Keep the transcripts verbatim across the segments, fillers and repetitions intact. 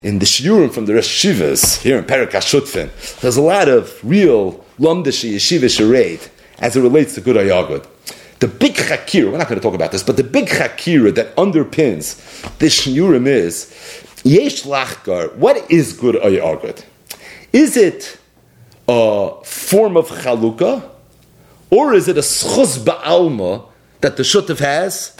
In the shiurim from the Rosh Yeshivas here in Perek HaShutfin, there's a lot of real Lomdashi Yeshiva Shareit as it relates to Good Ayagud. The big chakira, we're not going to talk about this, but the big chakira that underpins this shiurim is Yesh Lachgar. What is Good Ayagud? Is it a form of chalukah, or is it a schus ba'alma that the shutef has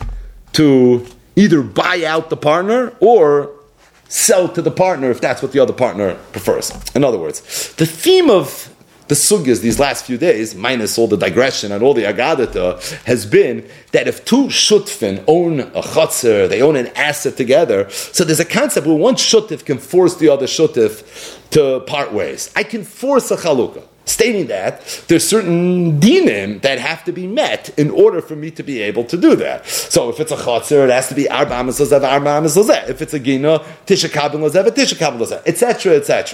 to either buy out the partner or sell to the partner if that's what the other partner prefers? In other words, the theme of the sugyas these last few days, minus all the digression and all the agadata, has been that if two shutfin own a chatzir, they own an asset together, so there's a concept where one shutif can force the other shutif to part ways. I can force a chalukah, stating that there's certain dinim that have to be met in order for me to be able to do that. So if it's a chatzir, it has to be arba amas lozev, arba amas lozev. If it's a gina, tisha kabin lozev, tisha kabin lozev, et cetera, et cetera.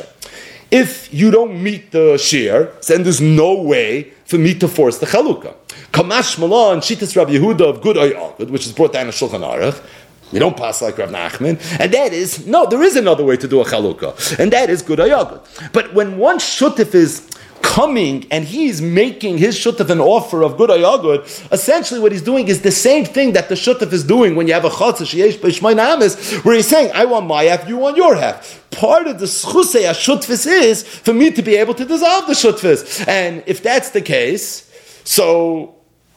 If you don't meet the share, then there's no way for me to force the chalukah. Kamash Malon, Shitas Rabbi Yehuda of Good Ayagud, which is brought down in Shulchan Aruch. We don't pass like Rav Nachman. And that is, no, there is another way to do a chalukah. And that is Good Ayagud. But when one shutif is coming and he's making his shutaf an offer of Good Ayagud, essentially what he's doing is the same thing that the shutaf is doing when you have a chatzah sheyesh b'shmay amis, where he's saying, I want my half, you want your half. Part of the schusei shutfis is for me to be able to dissolve the shutfis. And if that's the case, so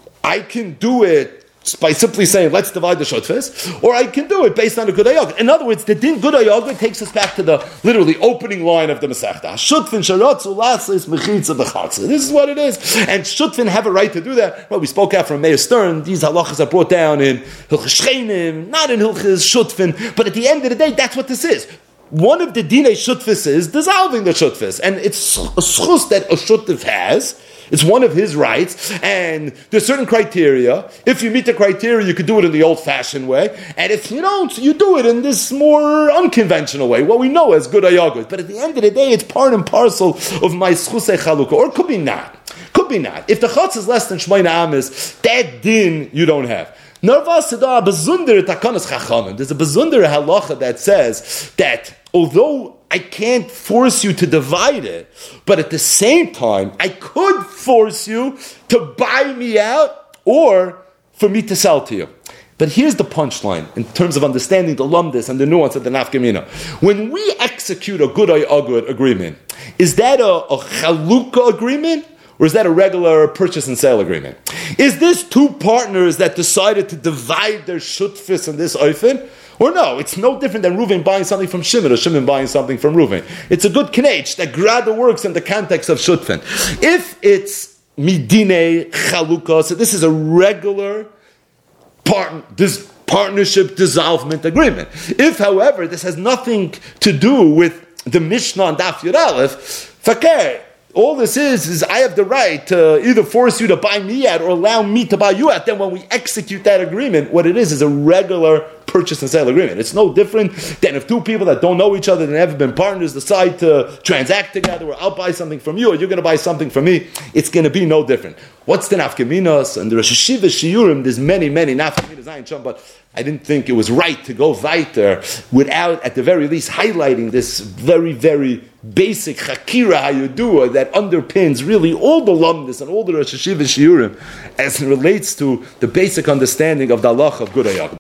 I can do it by simply saying, let's divide the shutfis, or I can do it based on a Good Ayagud. In other words, the din Good Ayagud takes us back to the literally opening line of the Masechta. Shutfin sharatzu laslis mechitza b'chatzah. This is what it is. And shutfin have a right to do that. Well, we spoke out from Meir Stern. These halachas are brought down in Hilchos Shchenim, not in Hilchos Shutfin. But at the end of the day, that's what this is. One of the dinei shutfis is dissolving the shutfis. And it's a schus that a shutf has. It's one of his rights, and there's certain criteria. If you meet the criteria, you could do it in the old-fashioned way, and if you don't, you do it in this more unconventional way, what we know as Good Ayagud. But at the end of the day, it's part and parcel of my schusei chalukah, or it could be not. Could be not. If the chutz is less than shmayna amis, that din you don't have. There's a bezundere halacha that says that although I can't force you to divide it, but at the same time, I could force you to buy me out or for me to sell to you. But here's the punchline in terms of understanding the lumdis and the nuance of the nafkamina. When we execute a Good Ayagud agreement, is that a, a chalukah agreement? Or is that a regular purchase and sale agreement? Is this two partners that decided to divide their shutfis in this oifen? Or no, it's no different than Reuven buying something from Shimon or Shimon buying something from Reuven. It's a good knetch that grada works in the context of shutfin. If it's midine chalukah, so this is a regular part, this partnership dissolvement agreement. If, however, this has nothing to do with the Mishnah and Daf Yud Aleph, fakir. All this is, is I have the right to either force you to buy me out or allow me to buy you out. Then when we execute that agreement, what it is is a regular purchase and sale agreement. It's no different than if two people that don't know each other and never been partners decide to transact together, or I'll buy something from you or you're going to buy something from me. It's going to be no different. What's the nafkaminas? And the Rosh Yeshiva shiurim, there's many, many nafkaminas, but I didn't think it was right to go weiter without, at the very least, highlighting this very, very basic chakira hayudua that underpins really all the lumdis and all the Rosh Yeshiva shiurim as it relates to the basic understanding of the halacha of Good Ayagud.